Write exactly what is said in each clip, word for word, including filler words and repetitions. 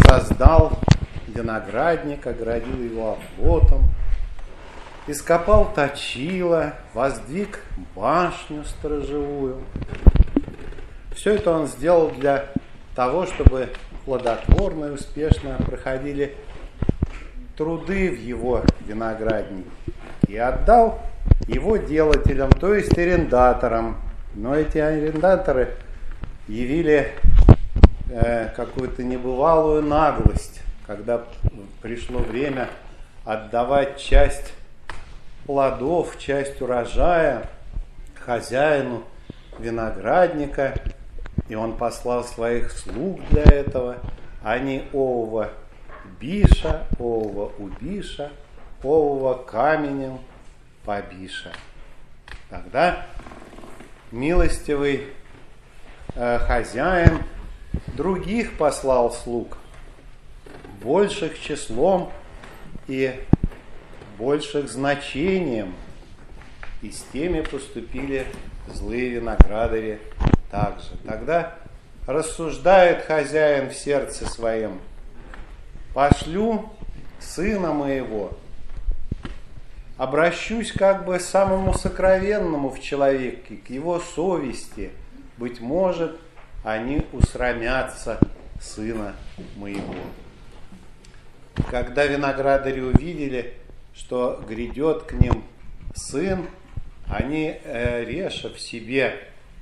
создал виноградник, оградил его оплотом, ископал точила, воздвиг башню сторожевую. Все это он сделал для того, чтобы плодотворно и успешно проходили труды в его винограднике, и отдал его делателям, то есть арендаторам. Но эти арендаторы явили э, какую-то небывалую наглость, когда пришло время отдавать часть плодов, часть урожая хозяину виноградника, и он послал своих слуг для этого. Они овова биша, овова убиша, овова каменем побиша. Тогда милостивый э, хозяин других послал слуг, больших числом и больших значением, и с теми поступили злые виноградари также. Тогда рассуждает хозяин в сердце своем: пошлю сына моего, обращусь как бы к самому сокровенному в человеке, к его совести, быть может, они усрамятся сына моего. Когда виноградари увидели, что грядет к ним сын, они, э, решив себе: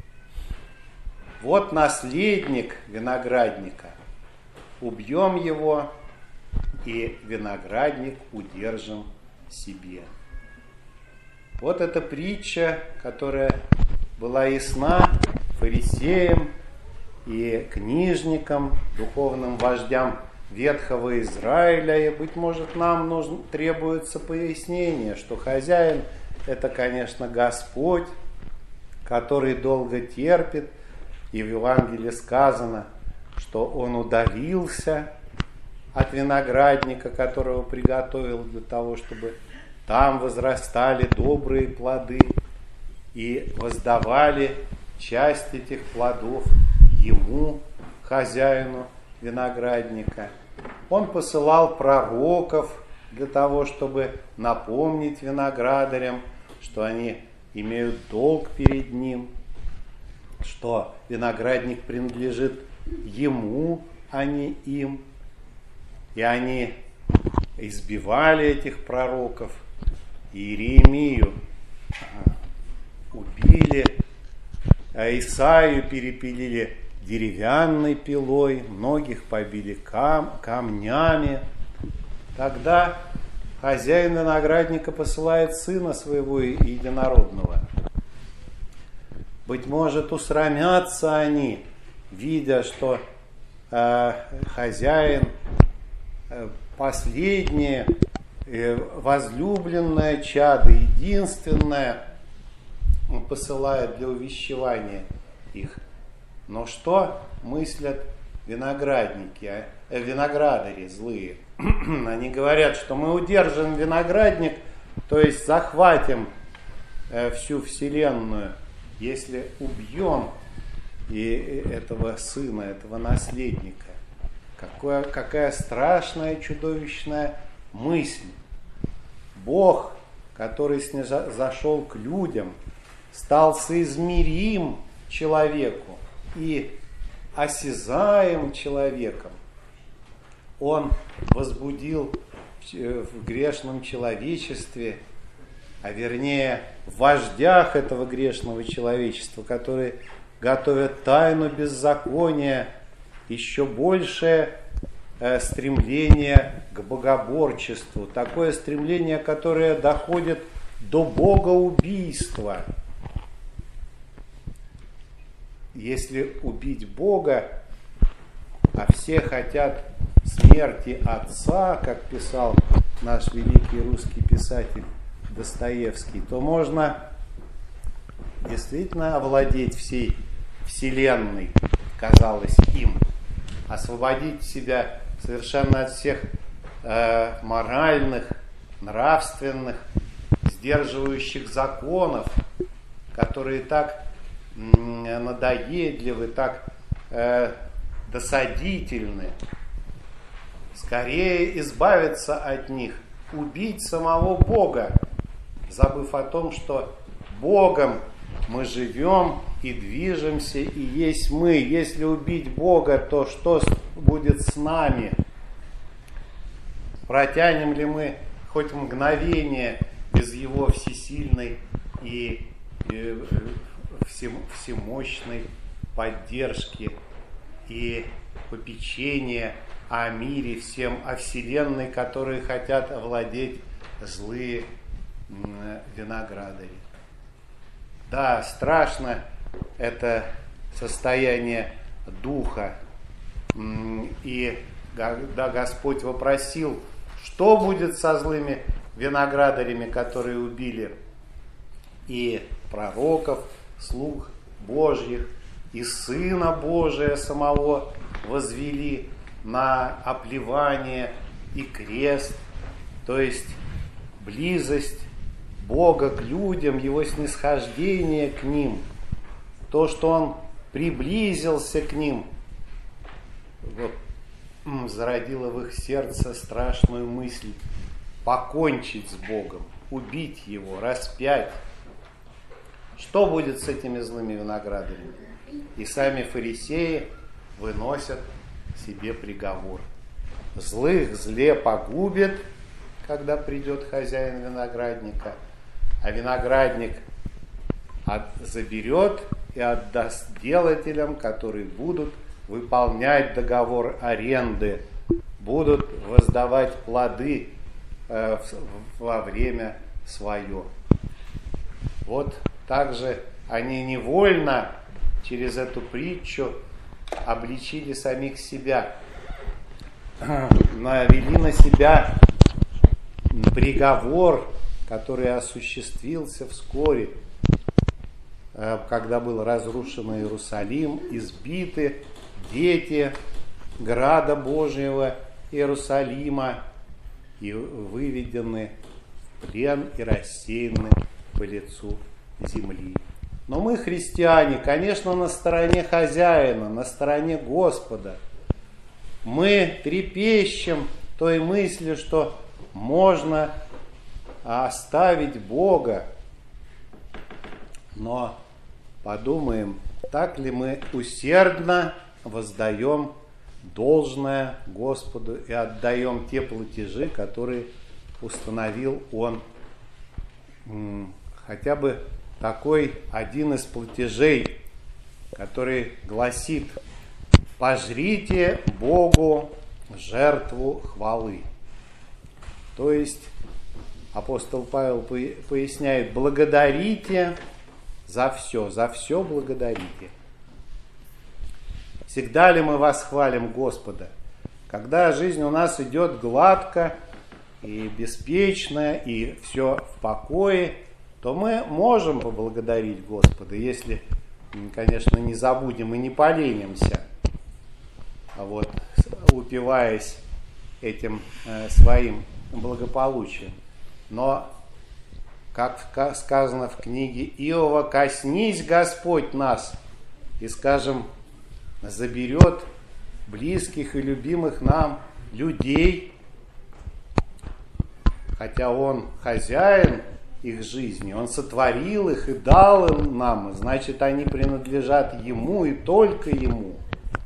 вот наследник виноградника, убьем его и виноградник удержим себе. Вот эта притча, которая была ясна фарисеям и книжникам, духовным вождям Ветхого Израиля, и, быть может, нам нужно, требуется пояснение, что хозяин – это, конечно, Господь, который долго терпит, и в Евангелии сказано, что Он удалился от виноградника, которого приготовил для того, чтобы там возрастали добрые плоды, и воздавали часть этих плодов Ему, хозяину виноградника. Он посылал пророков для того, чтобы напомнить виноградарям, что они имеют долг перед Ним, что виноградник принадлежит Ему, а не им. И они избивали этих пророков. Иеремию убили, а Исаию перепилили деревянной пилой, многих побили кам- камнями. Тогда хозяин виноградника посылает сына своего единородного. Быть может, усрамятся они, видя, что э, хозяин э, последнее, э, возлюбленное чадо, единственное, он посылает для увещевания их. Но что мыслят виноградники, э, виноградари злые? Они говорят, что мы удержим виноградник, то есть захватим э, всю вселенную, если убьем и этого сына, этого наследника. Какое, какая страшная, чудовищная мысль. Бог, который снизошел к людям, стал соизмерим человеку и осязаем человеком. Он возбудил в грешном человечестве, а вернее в вождях этого грешного человечества, которые готовят тайну беззакония, еще большее э, стремление к богоборчеству, такое стремление, которое доходит до богоубийства. Если убить Бога, а все хотят смерти Отца, как писал наш великий русский писатель Достоевский, то можно действительно овладеть всей вселенной, казалось им, освободить себя совершенно от всех э, моральных, нравственных, сдерживающих законов, которые так м, надоедливы, так э, досадительны. скорее избавиться от них, убить самого Бога, забыв о том, что Богом мы живем и движемся, и есть мы. Если убить Бога, то что будет с нами? Протянем ли мы хоть мгновение без Его всесильной и всемощной поддержки и попечения о мире всем, о вселенной, которые хотят овладеть злые виноградари? Да, страшно это состояние духа. И когда Господь вопросил, что будет со злыми виноградарями, которые убили и пророков, слуг Божьих, и Сына Божия самого возвели на оплевание и крест, то есть близость Бога к людям, Его снисхождение к ним, то, что Он приблизился к ним, вот, зародило в их сердце страшную мысль покончить с Богом, убить Его, распять. Что будет с этими злыми виноградарями? И сами фарисеи выносят себе приговор. Злых зле погубит, когда придет хозяин виноградника, а виноградник от, заберет и отдаст делателям, которые будут выполнять договор аренды, будут воздавать плоды э, в, во время свое. Вот также они невольно через эту притчу обличили самих себя, навели на себя приговор, который осуществился вскоре, когда был разрушен Иерусалим, избиты дети града Божьего Иерусалима и выведены в плен и рассеяны по лицу земли. Но мы, христиане, конечно, на стороне хозяина, на стороне Господа. Мы трепещем той мыслью, что можно оставить Бога, но подумаем, так ли мы усердно воздаем должное Господу и отдаем те платежи, которые установил Он. Хотя бы такой один из платежей, который гласит: «Пожрите Богу жертву хвалы». То есть апостол Павел поясняет: благодарите за все, за все благодарите. Всегда ли мы восхвалим Господа? Когда жизнь у нас идет гладко и беспечно, и все в покое, то мы можем поблагодарить Господа, если, конечно, не забудем и не поленимся, вот, упиваясь этим э, своим благополучием. Но, как сказано в книге Иова, коснись, Господь, нас, и, скажем, заберет близких и любимых нам людей, хотя Он хозяин их жизни, Он сотворил их и дал им нам, значит, они принадлежат Ему и только Ему.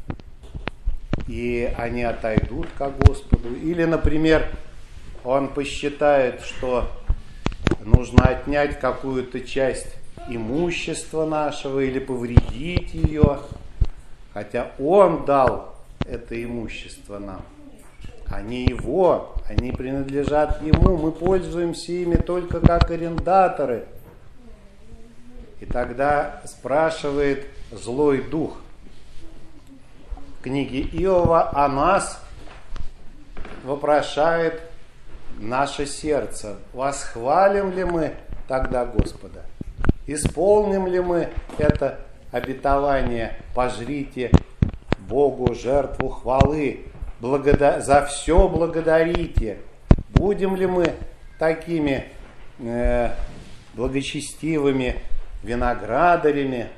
И они отойдут ко Господу. Или, например, Он посчитает, что нужно отнять какую-то часть имущества нашего или повредить ее, хотя Он дал это имущество нам, а не Его, они принадлежат Ему, мы пользуемся ими только как арендаторы. И тогда спрашивает злой дух в книге Иова о нас, вопрошает наше сердце: восхвалим ли мы тогда Господа? Исполним ли мы это обетование: пожрите Богу жертву хвалы, благода... за все благодарите? Будем ли мы такими э, благочестивыми виноградарями,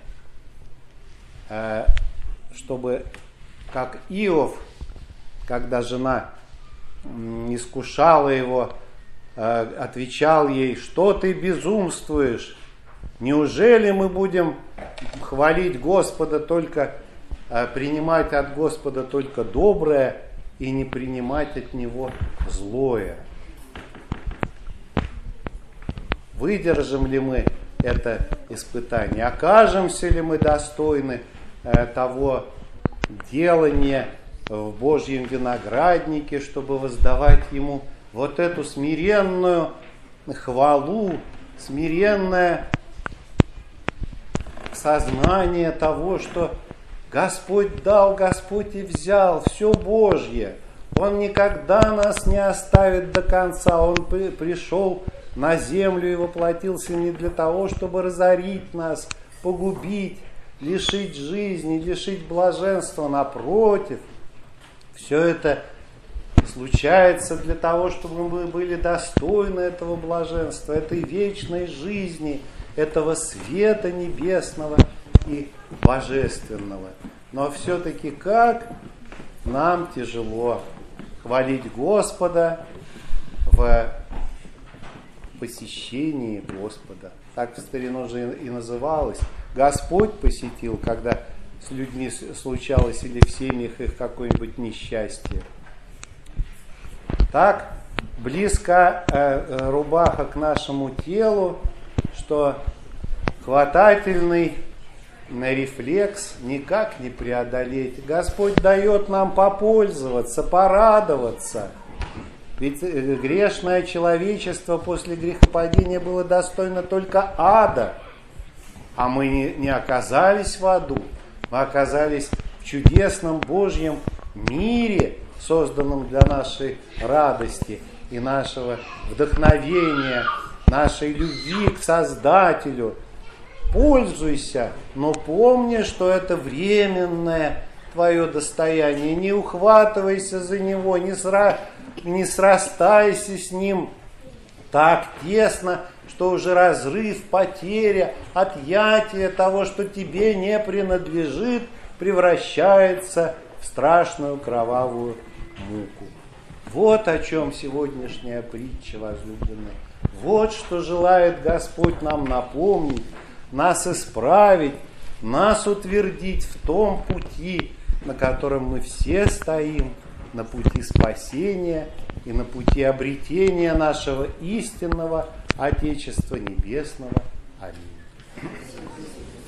э, чтобы, как Иов, когда жена искушала его, отвечал ей: что ты безумствуешь? Неужели мы будем хвалить Господа только, принимать от Господа только доброе и не принимать от Него злое? Выдержим ли мы это испытание? Окажемся ли мы достойны того делания в Божьем винограднике, чтобы воздавать Ему вот эту смиренную хвалу, смиренное сознание того, что Господь дал, Господь и взял, все Божье. Он никогда нас не оставит до конца. Он при, пришел на землю и воплотился не для того, чтобы разорить нас, погубить, лишить жизни, лишить блаженства. Напротив, все это случается для того, чтобы мы были достойны этого блаженства, этой вечной жизни, этого света небесного и божественного. Но все-таки как нам тяжело хвалить Господа в посещении Господа. Так в старину же и называлось. Господь посетил, когда с людьми случалось или в семьях их какое-нибудь несчастье. Так близко э, рубаха к нашему телу, что хватательный рефлекс никак не преодолеть. Господь дает нам попользоваться, порадоваться. Ведь грешное человечество после грехопадения было достойно только ада. А мы не, не оказались в аду. Мы оказались в чудесном Божьем мире, созданном для нашей радости и нашего вдохновения, нашей любви к Создателю. Пользуйся, но помни, что это временное твое достояние. Не ухватывайся за него, не, сра... не срастайся с ним так тесно, что уже разрыв, потеря, отъятие того, что тебе не принадлежит, превращается в страшную кровавую муку. Вот о чем сегодняшняя притча, возлюбленные. Вот что желает Господь нам напомнить, нас исправить, нас утвердить в том пути, на котором мы все стоим, на пути спасения и на пути обретения нашего истинного Отечества Небесного. Аминь.